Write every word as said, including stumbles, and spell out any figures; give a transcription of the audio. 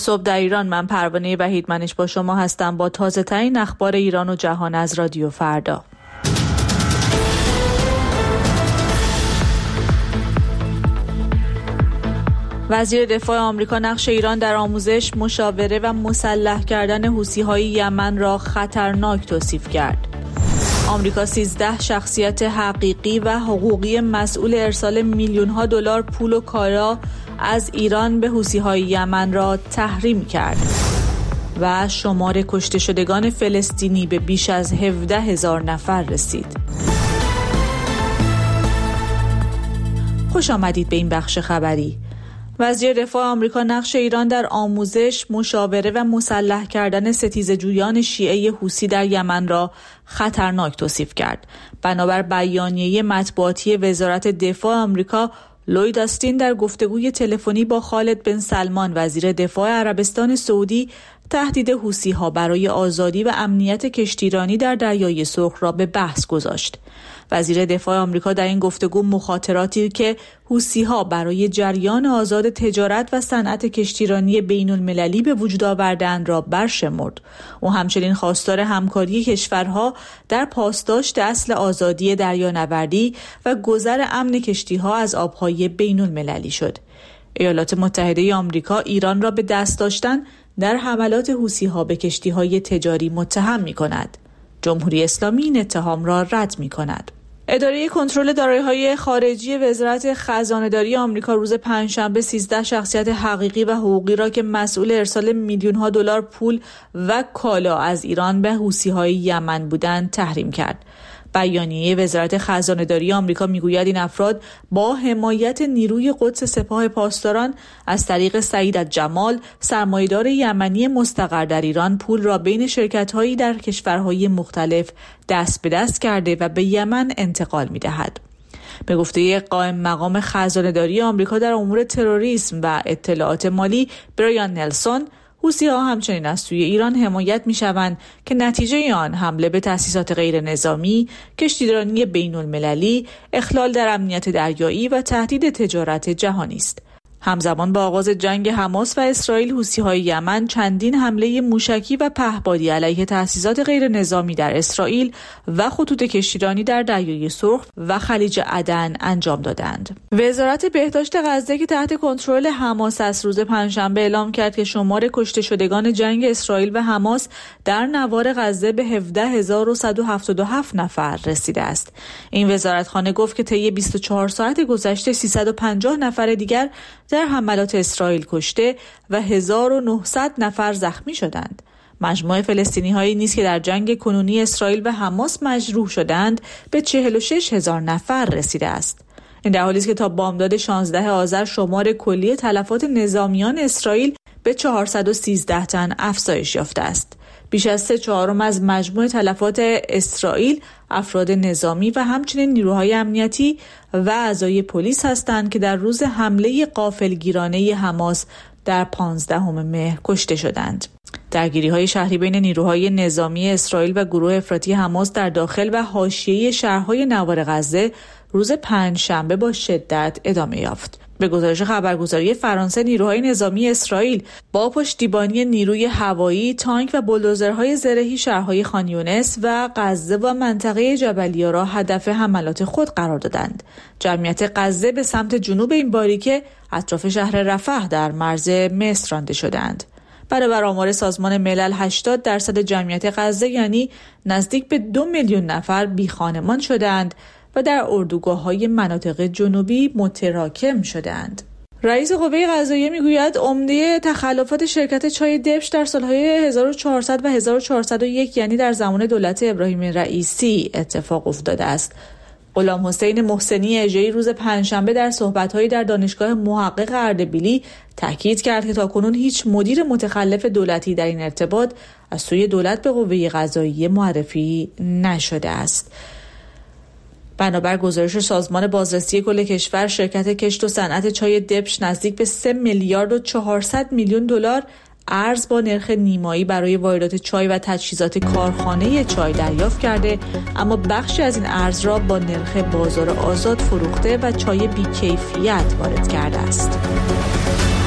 صبح در ایران، من پروانه وحیدمنش با شما هستم با تازه ترین اخبار ایران و جهان از رادیو فردا. وزیر دفاع آمریکا نقش ایران در آموزش، مشاوره و مسلح کردن حوثی‌های یمن را خطرناک توصیف کرد. آمریکا سیزده شخصیت حقیقی و حقوقی مسئول ارسال میلیون‌ها دلار پول و کالا از ایران به حوثی‌های یمن را تحریم کرد و شمار کشته شدگان فلسطینی به بیش از هفده هزار نفر رسید. خوش آمدید به این بخش خبری. وزیر دفاع آمریکا نقش ایران در آموزش، مشاوره و مسلح کردن ستیزجویان شیعه حوثی در یمن را خطرناک توصیف کرد. بنابر بیانیه مطبوعاتی وزارت دفاع آمریکا، لوید آستین در گفتگوی تلفنی با خالد بن سلمان وزیر دفاع عربستان سعودی تهدید حوثی‌ها برای آزادی و امنیت کشتیرانی در دریای سرخ را به بحث گذاشت. وزیر دفاع آمریکا در این گفتگو مخاطراتی که حوثی‌ها برای جریان آزاد تجارت و صنعت کشتیرانی بین‌المللی به وجود آوردند را برشمرد. او همچنین خواستار همکاری کشورها در پاسداشت اصل آزادی دریانوردی و گذر امن کشتی‌ها از آب‌های بین‌المللی شد. ایالات متحده آمریکا ایران را به دست داشتن در حملات حوثی‌ها به کشتی‌های تجاری متهم می‌کند. جمهوری اسلامی این اتهام را رد می‌کند. اداره کنترل دارایی‌های خارجی وزارت خزانه‌داری آمریکا روز پنجشنبه سیزده شخصیت حقیقی و حقوقی را که مسئول ارسال میلیون‌ها دلار پول و کالا از ایران به حوثی‌های یمن بودند تحریم کرد. بیانیه وزارت خزانه‌داری آمریکا میگوید این افراد با حمایت نیروی قدس سپاه پاسداران از طریق سعید الجمال، سرمایه‌دار یمنی مستقر در ایران، پول را بین شرکت‌هایی در کشورهای مختلف دست به دست کرده و به یمن انتقال می‌دهد. به گفته قائم مقام خزانه‌داری آمریکا در امور تروریسم و اطلاعات مالی برایان نلسون، حوثی‌ها همچنین از سوی ایران حمایت می‌شوند که نتیجه آن حمله به تأسیسات غیر نظامی، کشتیرانی بین‌المللی، اخلال در امنیت دریایی و تهدید تجارت جهانی است. همزمان با آغاز جنگ حماس و اسرائیل، حوثی‌های یمن چندین حمله موشکی و پهپادی علیه تأسیسات غیر نظامی در اسرائیل و خطوط کشتیرانی در دریای سرخ و خلیج عدن انجام دادند. وزارت بهداشت غزه که تحت کنترل حماس است روز پنجشنبه اعلام کرد که شمار کشته شدگان جنگ اسرائیل و حماس در نوار غزه به هفده هزار و صد و هفتاد و هفت نفر رسیده است. این وزارتخانه گفت که طی بیست و چهار ساعت گذشته سیصد و پنجاه نفر دیگر در حملات اسرائیل کشته و هزار و نهصد نفر زخمی شدند. مجموع فلسطینی‌هایی نیز که در جنگ کنونی اسرائیل و حماس مجروح شدند به چهل و شش هزار نفر رسیده است. این در حالی است که تا بامداد شانزده آذر شمار کلی تلفات نظامیان اسرائیل به چهارصد و سیزده تن افزایش یافته است. بیش از سه چهارم از مجموع تلفات اسرائیل افراد نظامی و همچنین نیروهای امنیتی و اعضای پلیس هستند که در روز حمله غافلگیرانه حماس در پانزدهم مهر کشته شدند. درگیری‌های شهری بین نیروهای نظامی اسرائیل و گروه افراطی حماس در داخل و حاشیه شهرهای نوار غزه روز پنجشنبه با شدت ادامه یافت. به گزارش خبرگزاری فرانسه، نیروهای نظامی اسرائیل با پشتیبانی نیروی هوایی، تانک و بولدوزرهای زرهی شهرهای خان یونس و غزه و منطقه جبلیه را هدف حملات خود قرار دادند. جمعیت غزه به سمت جنوب این باریکه اطراف شهر رفح در مرز مصر رانده شدند. برابر آمار سازمان ملل هشتاد درصد جمعیت غزه یعنی نزدیک به دو میلیون نفر بیخانمان شدند و در اردوگاه‌های مناطق جنوبی متراکم شدند. رئیس قوه قضاییه میگوید عمده تخلفات شرکت چای دبش در سالهای هزار و چهارصد و هزار و چهارصد و یک یعنی در زمان دولت ابراهیم رئیسی اتفاق افتاده است. غلام حسین محسنی اژه‌ای روز پنجشنبه در صحبت‌هایی در دانشگاه محقق اردبیلی تاکید کرد که تاکنون هیچ مدیر متخلف دولتی در این ارتباط از سوی دولت به قوه قضاییه معرفی نشده است. بنابر گزارش سازمان بازرسی کل کشور، شرکت کشت و صنعت چای دبش نزدیک به سه میلیارد و چهارصد میلیون دلار ارز با نرخ نیمایی برای واردات چای و تجهیزات کارخانه چای دریافت کرده، اما بخشی از این ارز را با نرخ بازار آزاد فروخته و چای بی‌کیفیت وارد کرده است.